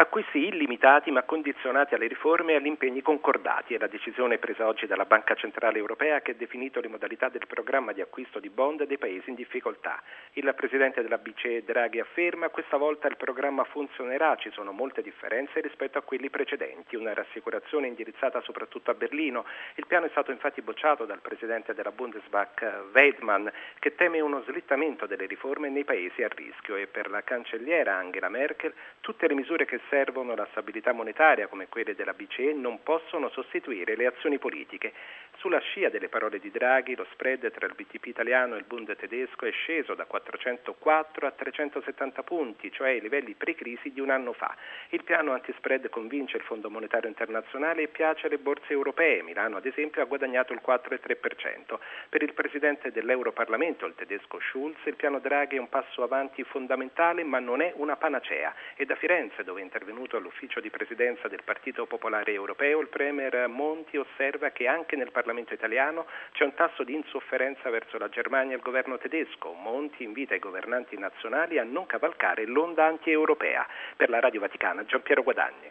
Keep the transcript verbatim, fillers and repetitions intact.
Acquisti illimitati ma condizionati alle riforme e agli impegni concordati. È la decisione presa oggi dalla Banca Centrale Europea che ha definito le modalità del programma di acquisto di bond dei paesi in difficoltà. Il presidente della B C E Draghi afferma: questa volta il programma funzionerà, ci sono molte differenze rispetto a quelli precedenti. Una rassicurazione indirizzata soprattutto a Berlino. Il piano è stato infatti bocciato dal presidente della Bundesbank Weidmann, che teme uno slittamento delle riforme nei paesi a rischio, e per la cancelliera Angela Merkel tutte le misure che servono alla stabilità monetaria, come quelle della B C E, non possono sostituire le azioni politiche. Sulla scia delle parole di Draghi, lo spread tra il B T P italiano e il Bund tedesco è sceso da quattrocentoquattro a trecentosettanta punti, cioè i livelli pre-crisi di un anno fa. Il piano antispread convince il Fondo Monetario Internazionale e piace alle borse europee. Milano, ad esempio, ha guadagnato il quattro virgola tre per cento. Per il presidente dell'Europarlamento, il tedesco Schulz, il piano Draghi è un passo avanti fondamentale, ma non è una panacea. E da Firenze, dove è intervenuto all'ufficio di presidenza del Partito Popolare Europeo, il premier Monti osserva che anche nel Parlamento italiano c'è un tasso di insofferenza verso la Germania e il governo tedesco. Monti invita i governanti nazionali a non cavalcare l'onda anti-europea. Per la Radio Vaticana, Giampiero Guadagni.